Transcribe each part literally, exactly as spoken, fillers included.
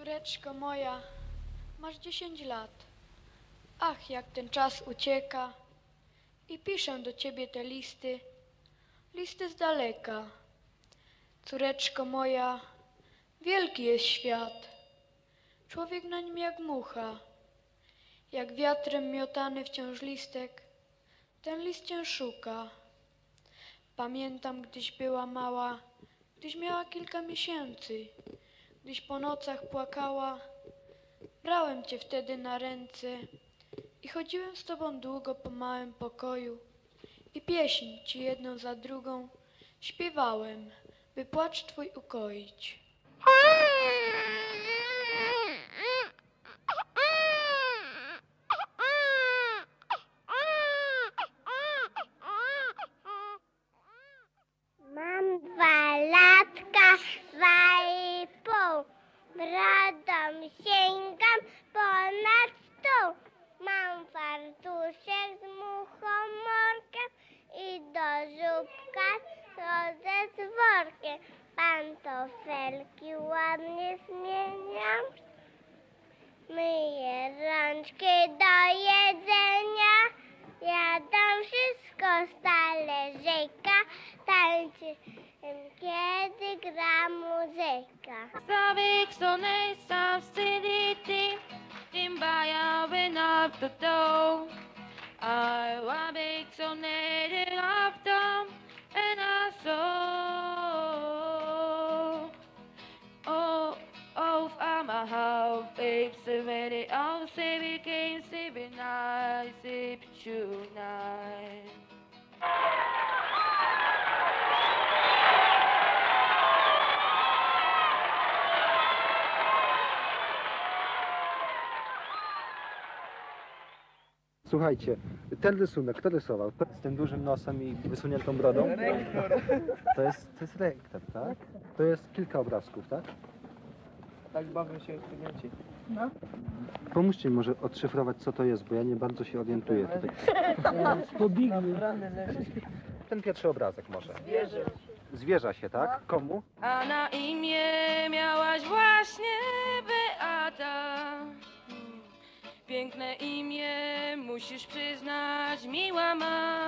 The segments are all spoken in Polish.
Córeczko moja, masz dziesięć lat. Ach, jak ten czas ucieka. I piszę do ciebie te listy, listy z daleka. Córeczko moja, wielki jest świat. Człowiek na nim jak mucha. Jak wiatrem miotany wciąż listek, ten list cię szuka. Pamiętam, gdyś była mała, gdyś miała kilka miesięcy, gdyś po nocach płakała, brałem cię wtedy na ręce i chodziłem z tobą długo po małym pokoju i pieśń ci jedną za drugą śpiewałem, by płacz twój ukoić. Mam dwa latka, dwa i pół. Brodą sięgam ponad stół. Mam fartuszek z muchomorkiem i do żubka chodzę z workiem. Pantofelki ładnie zmieniam. Myję rączki do jedzenia. Jadam wszystko z talerzyka. Tańczy, kiedy gra muzyka. Savik sonne subsidity, timbaya when up the door. I wabik sonne of them, and I saw. Oh, oh, I'm a half babe, seventy, I'll say we came, sleeping night, sleep tonight. Słuchajcie, ten rysunek, kto rysował? Z tym dużym nosem i wysuniętą brodą? To jest, to jest rektor, tak? To jest kilka obrazków, tak? Tak bawią się studenci. Pomóżcie mi może odszyfrować, co to jest, bo ja nie bardzo się orientuję tutaj. Ten pierwszy obrazek może. Zwierzę. Zwierza się, tak? Komu? A na imię miałaś właśnie Beata. Piękne imię, musisz przyznać, miła ma.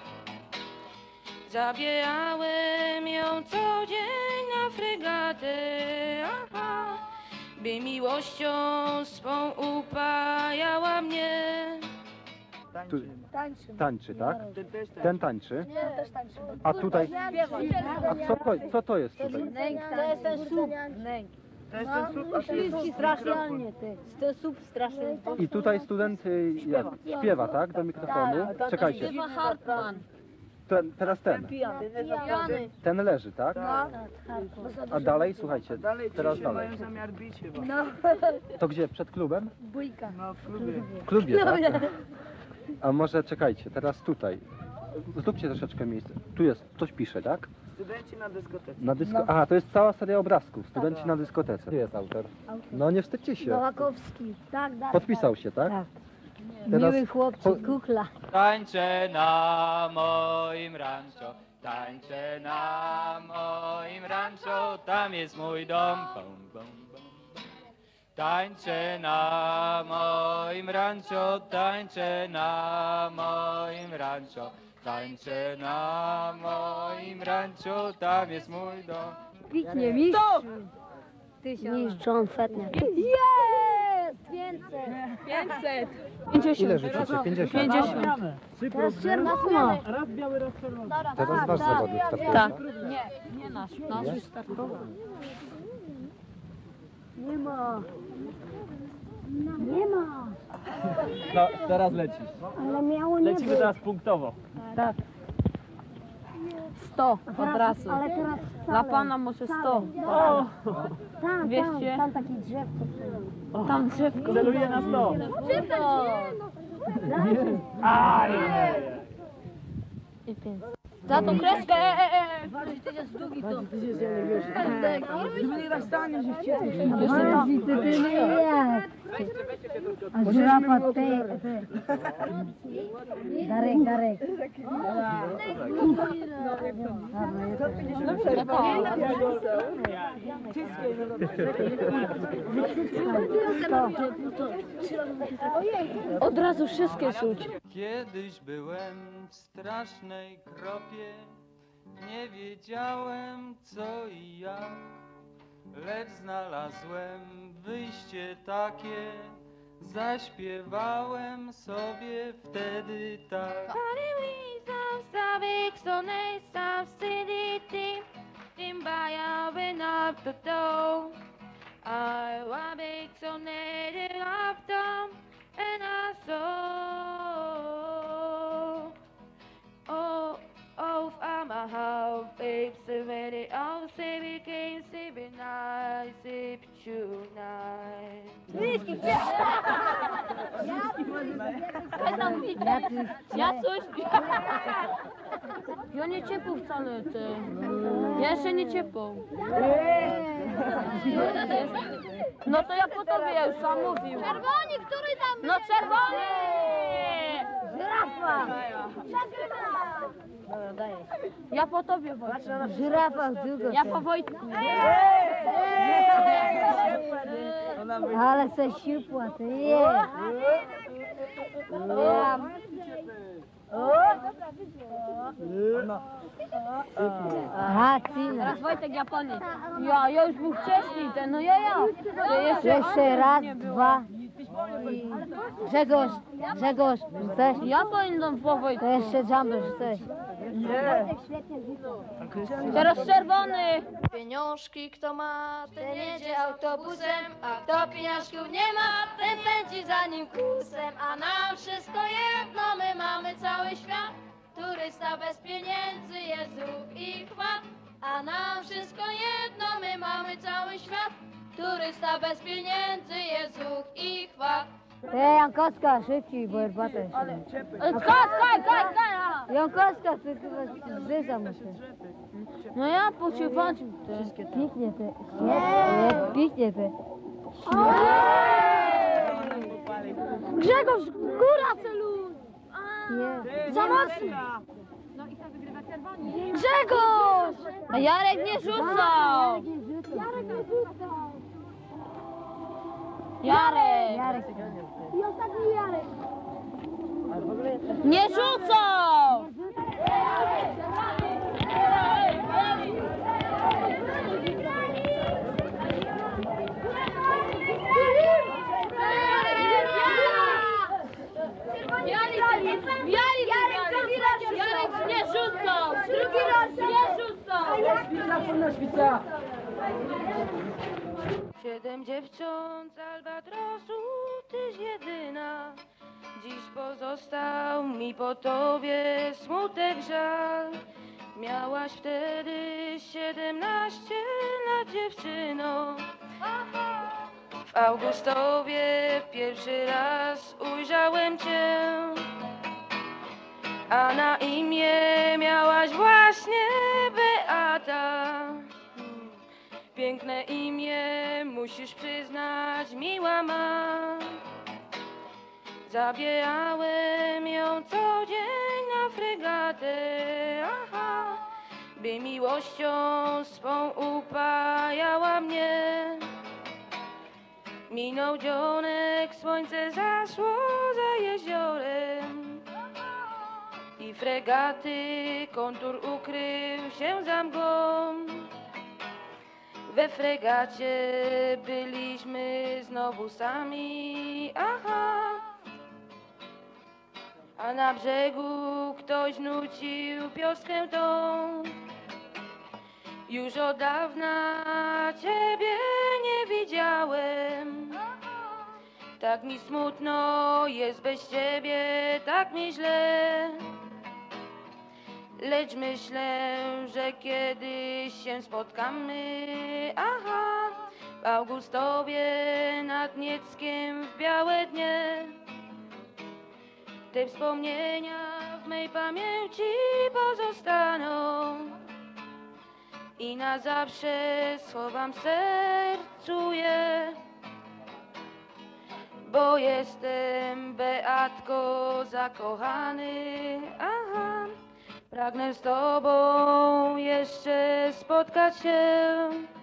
Zabierałem ją co dzień na fregatę, aha, by miłością swą upajała mnie. Tu, Tańczy. tańczy, tak? Ten też tak. Ten tańczy. Nie, też tańczy. A tutaj, a co to, co to jest tutaj? Nęk, to jest ten słup. Nęk. To jest ten słup, a to jest Śliski strasznie, ty. To słup straszny. I tutaj student y, jak, śpiewa, tak? Do mikrofonu. Czekajcie, Śpiewa Hartman. ten, teraz ten. Pijany. Ten leży, tak? A dalej, słuchajcie, Dalej teraz ci się dalej. mają zamiar bić chyba. No, To gdzie? Przed klubem? bójka. No w klubie. W klubie, tak? A może czekajcie, teraz tutaj. Zróbcie troszeczkę miejsce. Tu jest, ktoś pisze, tak? Studenci na dyskotece. Na dysko... Aha, to jest cała seria obrazków. Studenci na dyskotece. Gdzie jest autor? No nie wstydźcie się. Nowakowski. Tak, tak. Podpisał się, tak? Tak. Teraz Miły chłopczyk, kukla. Tańczę na moim rancho, tańczę na moim rancho, tam jest mój dom. Bum, bum, bum. Tańczę na moim rancho, tańczę na moim rancho, tańczę na moim rancho, tam jest mój dom. Piknie, mistrz. Mistrz John Fetner. Jest! Więcej. pięćset. ile rzucicie? pięćdziesiąt. pięćdziesiąt. Teraz czerwona. Raz biały, raz czerwony. Teraz wasz zawodnik startuje. Tak. Nie, nie nasz. Nasz już startował. Nie ma. Nie ma. No, teraz lecisz. Ale miało nie Lecimy być. teraz punktowo. Tak. sto od razu. Ale teraz Dla pana może sto. O! Tam, tam, tam takie drzewko. Tam drzewko. Celuję na sto. No. Aj! I pięć. Za tą kreskę! E, e, e. A żyrafa te, te. Darek, Darek. Od razu wszystkie czuć. Kiedyś byłem w strasznej kropie, nie wiedziałem co i jak, lecz znalazłem wyjście takie, zaśpiewałem sobie wtedy tak. I was big so native of them, and I saw. Oh, oh, I'm a house, babe, seven, eight, oh, say we came, say we nice, say we tonight. Jacuś? Ja nie ciepł wcale, ty. Ja jeszcze nie ciepł. No to ja po tobie, ja już sam mówił. Czerwoni, który tam No czerwony! Żyrafa. Dobra, daję. Ja po tobie, Wojtku. Żyrafa w długo. Ja po Wojtku. Ale se siupła, ty je. Aha, Cina. Teraz Wojtek Japonie. Ja, ja już był wcześniej, ten, no ja, ja. To jeszcze, Jeszcze raz, dwa. I Grzegorz, Grzegorz, chcesz? Ja powinnam po Wojtku. To jeszcze Jumper, chcesz? Teraz czerwony. Pieniążki kto ma, ten jedzie autobusem, a kto pieniążków nie ma, ten pędzi za nim kusem. A nam wszystko jedno, my mamy cały świat. Turysta bez pieniędzy jest ruch i chwat. A nam wszystko jedno, my mamy cały świat. Turysta bez pieniędzy jest ruch i chwat. Ty, Jankowska, szybciej, bo herbatę jeszcze. Kaj, kaj, kaj, kaj. Jankowska, ty chyba zdyza muszę. No ja pociąłem ty. Piknie ty. Nie, piknie ty. Grzegorz, góra celuj. Nie. Za mocno. Grzegorz! A Jarek nie rzucał. Jarek! Jarek. I ostatni Jarek. Nie rzucał! Jarek, Jarek nie rzucał! Drugi raz nie rzucał! Siedem dziewcząt z Albatrosu, tyś jedyna. Dziś pozostał mi po tobie smutek, żal. Miałaś wtedy siedemnaście lat, dziewczyno. W Augustowie pierwszy raz ujrzałem cię, a na imię miałaś właśnie Beata. Piękne imię, musisz przyznać, miła ma. Zabierałem ją co dzień na fregatę, aha, by miłością swą upajała mnie. Minął dzionek, słońce zaszło za jeziorem i fregaty kontur ukrył się za mgłą. We fregacie byliśmy znowu sami, aha, a na brzegu ktoś nucił pioskę tą. Już od dawna ciebie nie widziałem, tak mi smutno jest bez ciebie, tak mi źle. Lecz myślę, że kiedyś się spotkamy, aha, w Augustowie nad Nieckiem w białe dnie. Te wspomnienia w mej pamięci pozostaną i na zawsze schowam w sercu je, bo jestem Beatko zakochany, aha, pragnę z tobą jeszcze spotkać się,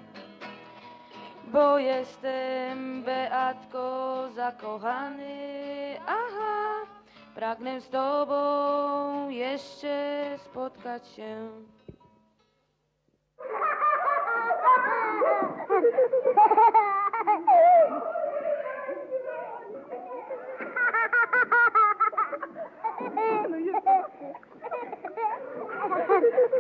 bo jestem Beatko zakochany, aha, pragnę z tobą jeszcze spotkać się. Ha ha ha!